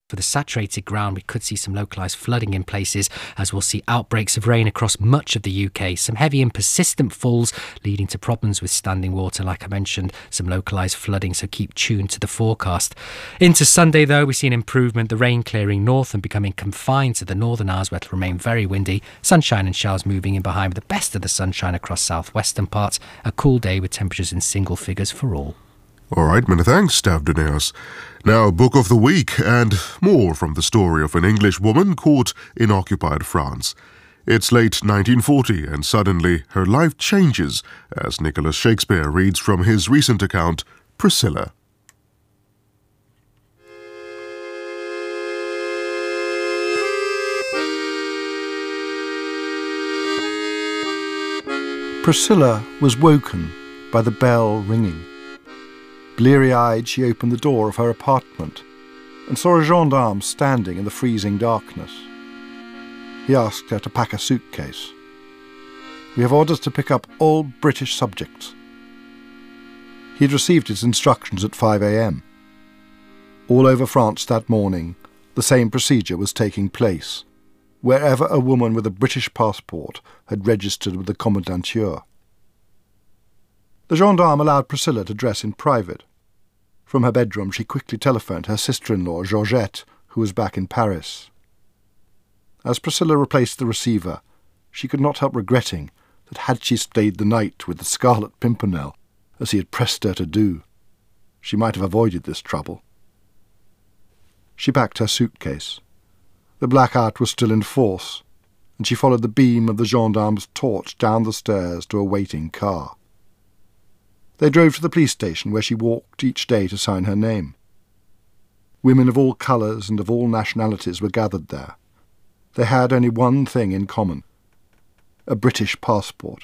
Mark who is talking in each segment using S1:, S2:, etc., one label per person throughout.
S1: For the saturated ground, we could see some localised flooding in places, as we'll see outbreaks of rain across much of the UK. Some heavy and persistent falls leading to problems with standing water, like I mentioned, some localised flooding, so keep tuned to the forecast. Into Sunday, though, we see an improvement, the rain clearing north and becoming confined to the northern hours, where it will remain very windy. Sunshine and showers moving in behind, with the best of the sunshine across southwestern parts. A cool day with temperatures in single figures for all.
S2: All right, many thanks, Stav Deneas. Now, Book of the Week, and more from the story of an English woman caught in occupied France. It's late 1940, and suddenly her life changes as Nicholas Shakespeare reads from his recent account, Priscilla.
S3: Priscilla was woken by the bell ringing. Bleary-eyed, she opened the door of her apartment and saw a gendarme standing in the freezing darkness. He asked her to pack a suitcase. "We have orders to pick up all British subjects." He had received his instructions at 5 a.m. All over France that morning, the same procedure was taking place, wherever a woman with a British passport had registered with the commandanture. The gendarme allowed Priscilla to dress in private. From her bedroom, she quickly telephoned her sister-in-law, Georgette, who was back in Paris. As Priscilla replaced the receiver, she could not help regretting that had she stayed the night with the Scarlet Pimpernel, as he had pressed her to do, she might have avoided this trouble. She packed her suitcase. The blackout was still in force, and she followed the beam of the gendarme's torch down the stairs to a waiting car. They drove to the police station, where she walked each day to sign her name. Women of all colours and of all nationalities were gathered there. They had only one thing in common: a British passport.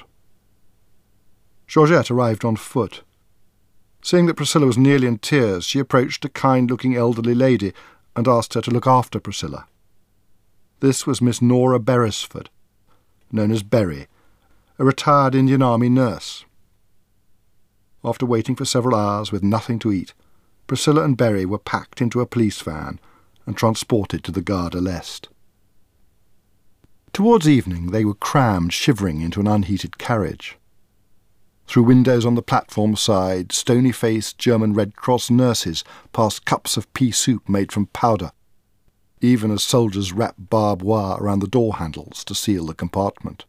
S3: Georgette arrived on foot. Seeing that Priscilla was nearly in tears, she approached a kind-looking elderly lady and asked her to look after Priscilla. This was Miss Nora Beresford, known as Berry, a retired Indian Army nurse. After waiting for several hours with nothing to eat, Priscilla and Berry were packed into a police van and transported to the Gare de l'Est. Towards evening they were crammed, shivering, into an unheated carriage. Through windows on the platform side, stony-faced German Red Cross nurses passed cups of pea soup made from powder, even as soldiers wrapped barbed wire around the door handles to seal the compartment.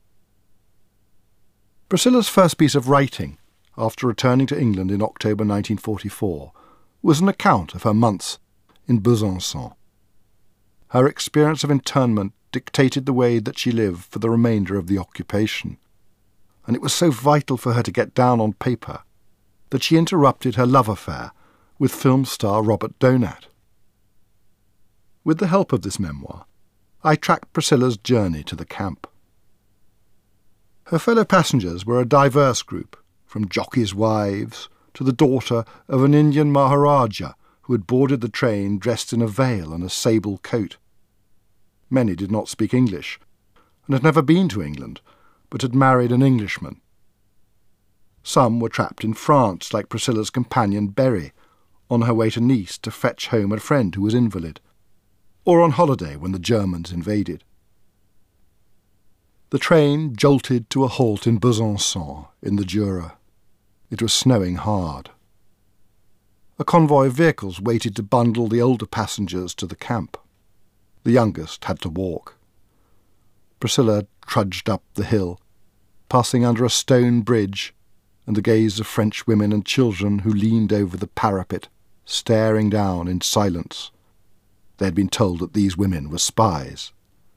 S3: Priscilla's first piece of writing, after returning to England in October 1944, was an account of her months in Besançon. Her experience of internment dictated the way that she lived for the remainder of the occupation, and it was so vital for her to get down on paper that she interrupted her love affair with film star Robert Donat. With the help of this memoir, I tracked Priscilla's journey to the camp. Her fellow passengers were a diverse group, from jockeys' wives to the daughter of an Indian Maharaja who had boarded the train dressed in a veil and a sable coat. Many did not speak English, and had never been to England, but had married an Englishman. Some were trapped in France, like Priscilla's companion Berry, on her way to Nice to fetch home a friend who was invalid, or on holiday when the Germans invaded. The train jolted to a halt in Besançon, in the Jura. It was snowing hard. A convoy of vehicles waited to bundle the older passengers to the camp. The youngest had to walk. Priscilla trudged up the hill, passing under a stone bridge and the gaze of French women and children who leaned over the parapet, staring down in silence. They had been told that these women were spies.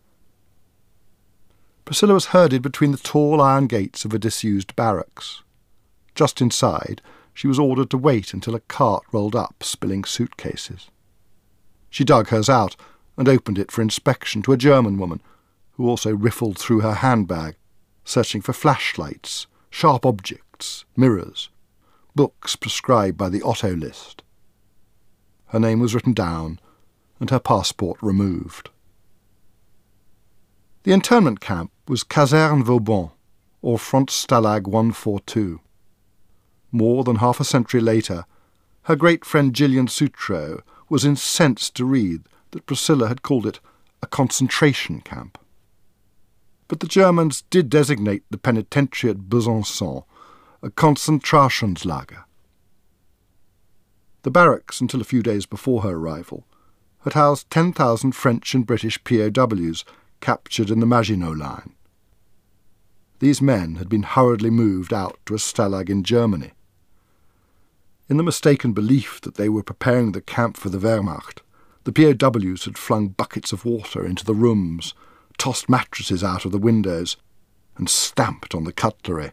S3: Priscilla was herded between the tall iron gates of a disused barracks. Just inside, she was ordered to wait until a cart rolled up, spilling suitcases. She dug hers out and opened it for inspection to a German woman, who also riffled through her handbag, searching for flashlights, sharp objects, mirrors, books prescribed by the Otto list. Her name was written down, and her passport removed. The internment camp was Caserne Vauban, or Front Stalag 142. More than half a century later, her great friend Gillian Sutro was incensed to read that Priscilla had called it a concentration camp. But the Germans did designate the penitentiary at Besançon a Konzentrationslager. The barracks, until a few days before her arrival, had housed 10,000 French and British POWs captured in the Maginot Line. These men had been hurriedly moved out to a stalag in Germany. In the mistaken belief that they were preparing the camp for the Wehrmacht, the POWs had flung buckets of water into the rooms, tossed mattresses out of the windows, and stamped on the cutlery.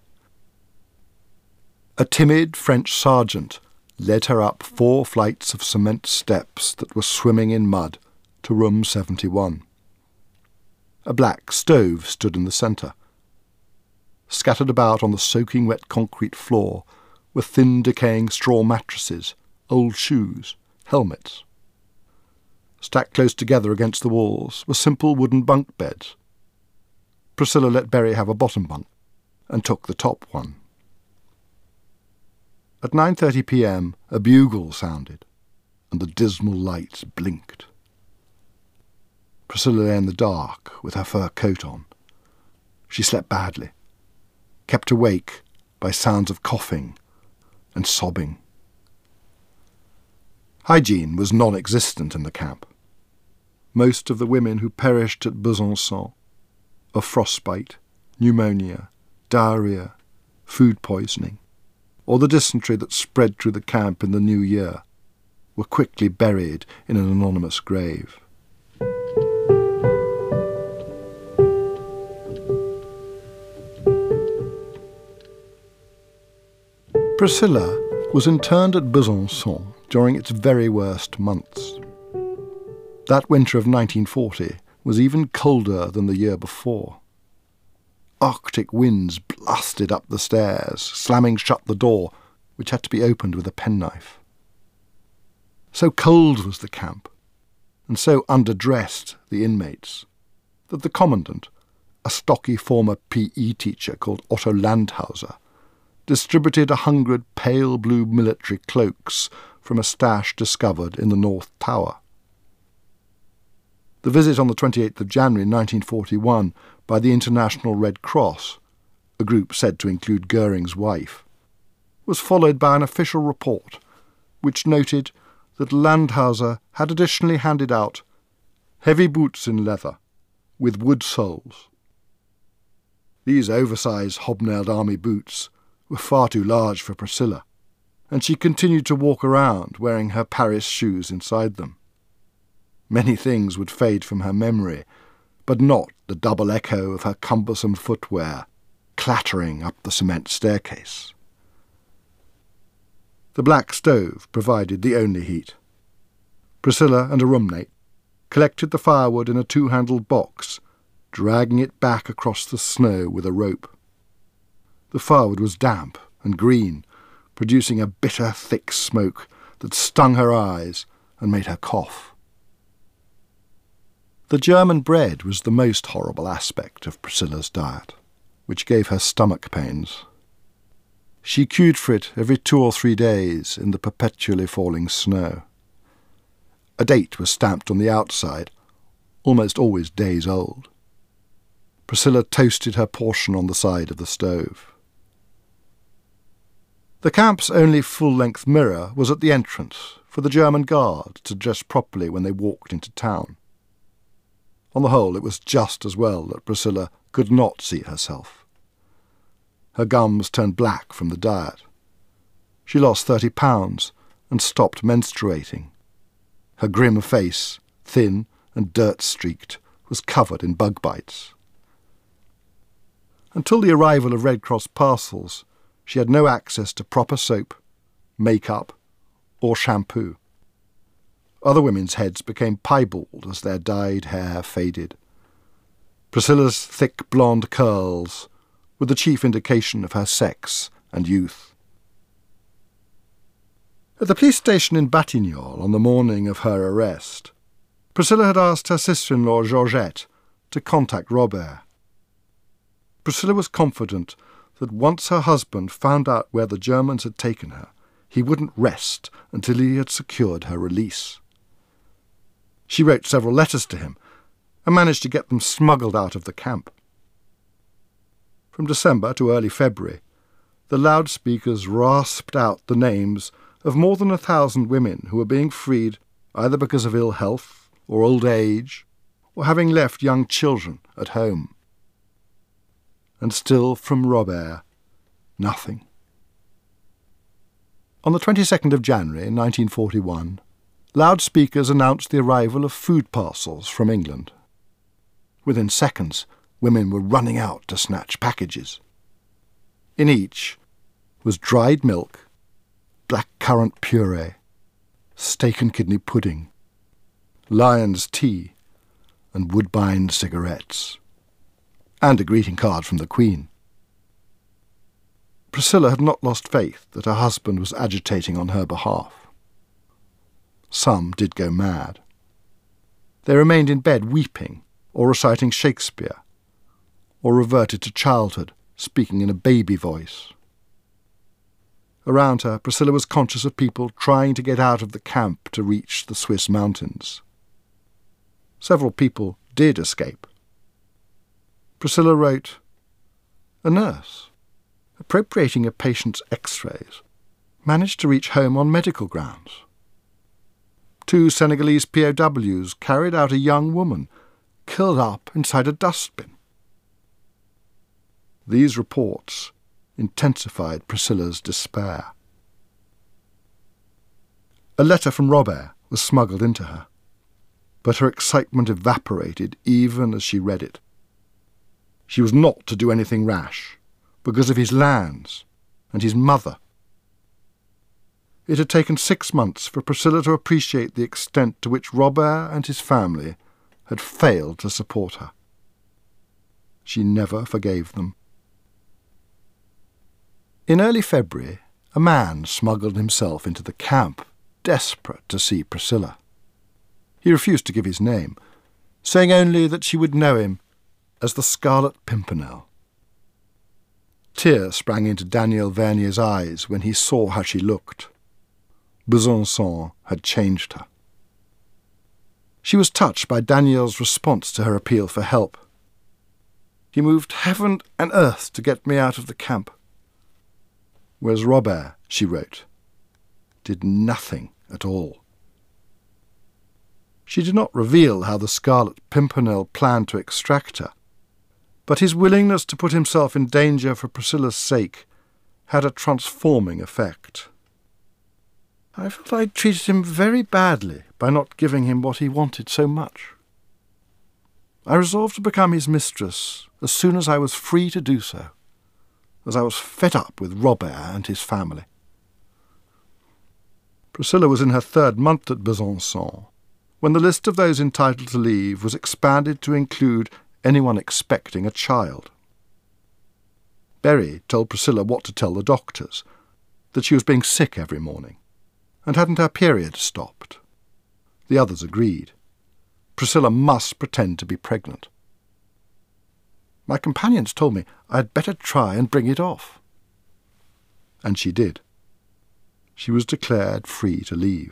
S3: A timid French sergeant led her up 4 flights of cement steps that were swimming in mud to room 71. A black stove stood in the centre. Scattered about on the soaking wet concrete floor were thin decaying straw mattresses, old shoes, helmets. Stacked close together against the walls were simple wooden bunk beds. Priscilla let Berry have a bottom bunk and took the top one. At 9:30 p.m. a bugle sounded, and the dismal lights blinked. Priscilla lay in the dark with her fur coat on. She slept badly, kept awake by sounds of coughing and sobbing. Hygiene was non-existent in the camp. Most of the women who perished at Besançon of frostbite, pneumonia, diarrhoea, food poisoning, or the dysentery that spread through the camp in the new year, were quickly buried in an anonymous grave. Priscilla was interned at Besançon during its very worst months. That winter of 1940 was even colder than the year before. Arctic winds blasted up the stairs, slamming shut the door, which had to be opened with a penknife. So cold was the camp, and so underdressed the inmates, that the commandant, a stocky former PE teacher called Otto Landhauser, distributed 100 pale blue military cloaks from a stash discovered in the North Tower. The visit on the 28th of January 1941 by the International Red Cross, a group said to include Goering's wife, was followed by an official report which noted that Landhauser had additionally handed out heavy boots in leather with wood soles. These oversized hobnailed army boots were far too large for Priscilla, and she continued to walk around wearing her Paris shoes inside them. Many things would fade from her memory, but not the double echo of her cumbersome footwear clattering up the cement staircase. The black stove provided the only heat. Priscilla and a roommate collected the firewood in a 2-handled box, dragging it back across the snow with a rope. The firewood was damp and green, producing a bitter, thick smoke that stung her eyes and made her cough. The German bread was the most horrible aspect of Priscilla's diet, which gave her stomach pains. She queued for it every 2 or 3 days in the perpetually falling snow. A date was stamped on the outside, almost always days old. Priscilla toasted her portion on the side of the stove. The camp's only full-length mirror was at the entrance for the German guard to dress properly when they walked into town. On the whole, it was just as well that Priscilla could not see herself. Her gums turned black from the diet. She lost 30 pounds and stopped menstruating. Her grim face, thin and dirt-streaked, was covered in bug bites. Until the arrival of Red Cross parcels, she had no access to proper soap, make-up, or shampoo. Other women's heads became piebald as their dyed hair faded. Priscilla's thick blonde curls were the chief indication of her sex and youth. At the police station in Batignolles on the morning of her arrest, Priscilla had asked her sister-in-law Georgette to contact Robert. Priscilla was confident that once her husband found out where the Germans had taken her, he wouldn't rest until he had secured her release. She wrote several letters to him and managed to get them smuggled out of the camp. From December to early February, the loudspeakers rasped out the names of more than 1,000 women who were being freed either because of ill health or old age or having left young children at home. And still from Robert, nothing. On the 22nd of January 1941, loudspeakers announced the arrival of food parcels from England. Within seconds, women were running out to snatch packages. In each was dried milk, black currant puree, steak and kidney pudding, Lyons tea, and Woodbine cigarettes, and a greeting card from the Queen. Priscilla had not lost faith that her husband was agitating on her behalf. Some did go mad. They remained in bed weeping or reciting Shakespeare, or reverted to childhood, speaking in a baby voice. Around her, Priscilla was conscious of people trying to get out of the camp to reach the Swiss mountains. Several people did escape. Priscilla wrote, "A nurse, appropriating a patient's x-rays, managed to reach home on medical grounds. 2 Senegalese POWs carried out a young woman, curled up inside a dustbin." These reports intensified Priscilla's despair. A letter from Robert was smuggled into her, but her excitement evaporated even as she read it. She was not to do anything rash, because of his lands and his mother. It had taken 6 months for Priscilla to appreciate the extent to which Robert and his family had failed to support her. She never forgave them. In early February, a man smuggled himself into the camp, desperate to see Priscilla. He refused to give his name, saying only that she would know him as the Scarlet Pimpernel. Tears sprang into Daniel Vernier's eyes when he saw how she looked. Besançon had changed her. She was touched by Daniel's response to her appeal for help. "He moved heaven and earth to get me out of the camp." Whereas Robert, she wrote, did nothing at all. She did not reveal how the Scarlet Pimpernel planned to extract her, but his willingness to put himself in danger for Priscilla's sake had a transforming effect. "I felt I'd treated him very badly by not giving him what he wanted so much. I resolved to become his mistress as soon as I was free to do so, as I was fed up with Robert and his family." Priscilla was in her 3rd month at Besançon when the list of those entitled to leave was expanded to include anyone expecting a child. Berry told Priscilla what to tell the doctors, that she was being sick every morning, and hadn't her period stopped. The others agreed. Priscilla must pretend to be pregnant. "My companions told me I had better try and bring it off." And she did. She was declared free to leave.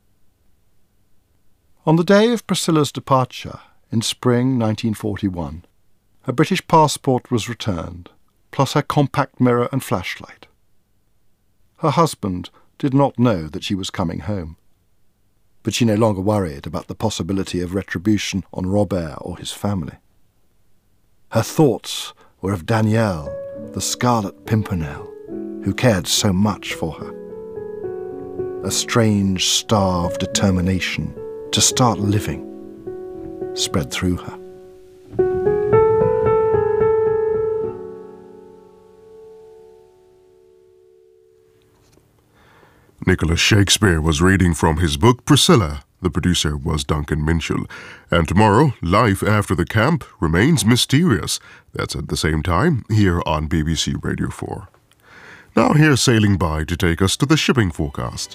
S3: On the day of Priscilla's departure, in spring 1941, her British passport was returned, plus her compact mirror and flashlight. Her husband did not know that she was coming home, but she no longer worried about the possibility of retribution on Robert or his family. Her thoughts were of Danielle, the Scarlet Pimpernel, who cared so much for her. A strange star of determination to start living spread through her.
S2: Nicholas Shakespeare was reading from his book Priscilla. The producer was Duncan Minshall. And tomorrow, Life After the Camp remains mysterious. That's at the same time here on BBC Radio 4. Now here's Sailing By to take us to the shipping forecast.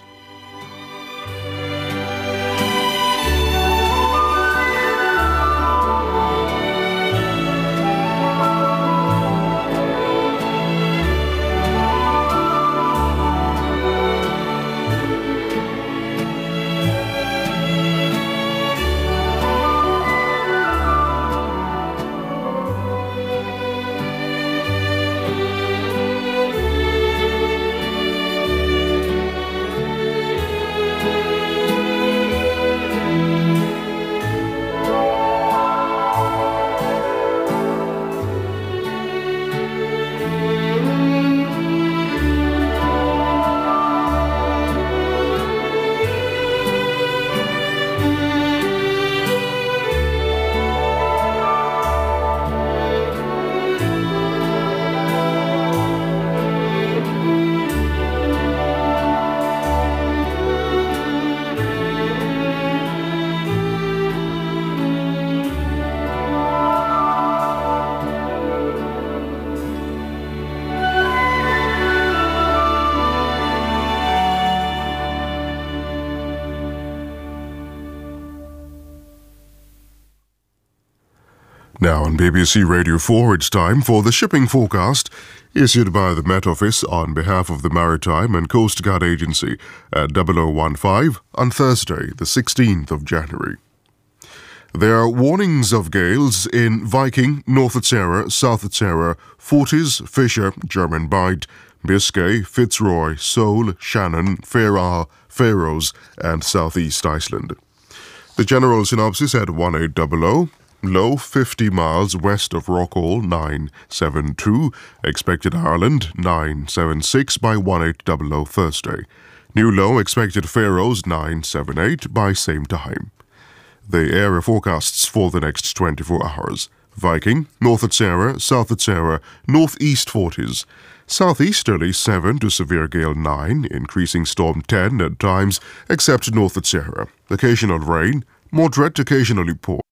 S2: Now on BBC Radio 4, it's time for the shipping forecast, issued by the Met Office on behalf of the Maritime and Coast Guard Agency at 0015 on Thursday, the 16th of January. There are warnings of gales in Viking, North Utsera, South Utsera, Forties, Fisher, German Bight, Biscay, Fitzroy, Seoul, Shannon, Faroe, Faroes, and Southeast Iceland. The general synopsis at 1800. Low 50 miles west of Rockall 972, expected Ireland 976 by 1800 Thursday. New low expected Faroes 978 by same time. The area forecasts for the next 24 hours. Viking, North Utsera, South Utsera, Northeast Forties. Southeasterly 7 to severe gale 9, increasing storm 10 at times, except North Utsera. Occasional rain, moderate occasionally poor.